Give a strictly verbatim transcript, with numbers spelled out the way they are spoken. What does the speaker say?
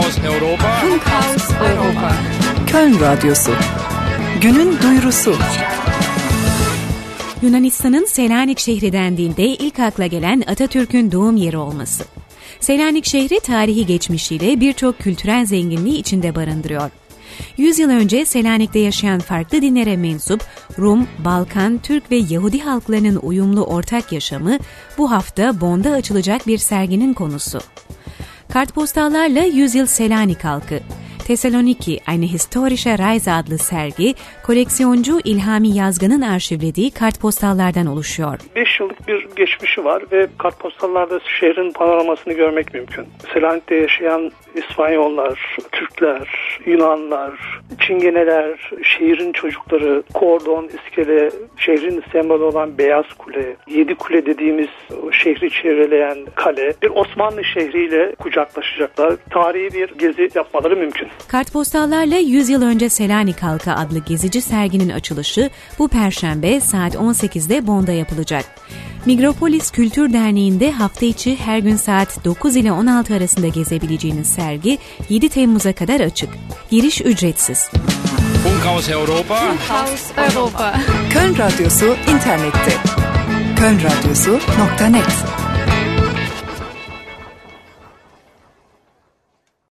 Funkhaus Europa. Funkhaus Europa. Köln Radyosu. Günün duyurusu. Yunanistan'ın Selanik şehri dendiğinde ilk akla gelen Atatürk'ün doğum yeri olması. Selanik şehri tarihi geçmişiyle birçok kültürel zenginliği içinde barındırıyor. yüz yıl önce Selanik'te yaşayan farklı dinlere mensup Rum, Balkan, Türk ve Yahudi halklarının uyumlu ortak yaşamı bu hafta Bonn'da açılacak bir serginin konusu. Kartpostallarla Yüzyıl Selanik halkı. Thessaloniki, eine historische Reise adlı sergi, koleksiyoncu İlhami Yazgan'ın arşivlediği kartpostallardan oluşuyor. beş yıllık bir geçmişi var ve kartpostallarda şehrin panoramasını görmek mümkün. Selanik'te yaşayan İspanyollar, Türkler, Yunanlar, Çingeneler, şehrin çocukları, kordon, iskele, şehrin sembolü olan Beyaz Kule, Yedi Kule dediğimiz şehri çevreleyen kale, bir Osmanlı şehriyle kucaklaşacaklar. Tarihi bir gezi yapmaları mümkün. Kartpostallarla yüz yıl önce Selanik halkı adlı gezici serginin açılışı bu Perşembe saat on sekizde Bonn'da yapılacak. Migropolis Kültür Derneği'nde hafta içi her gün saat dokuz ile on altı arasında gezebileceğiniz sergi yedi Temmuz'a kadar açık. Giriş ücretsiz. Funkhaus Europa. Funkhaus Europa. Köln Radyosu internette. köln radyosu nokta net